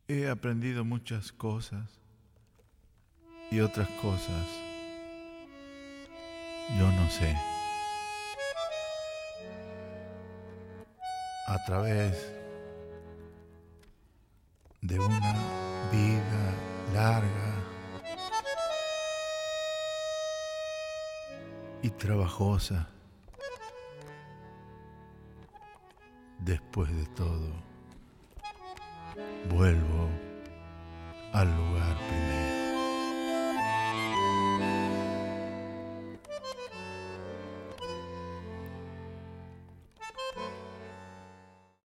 He aprendido muchas cosas y otras cosas yo no sé. A través de una vida larga y trabajosa, después de todo, vuelvo al lugar primero.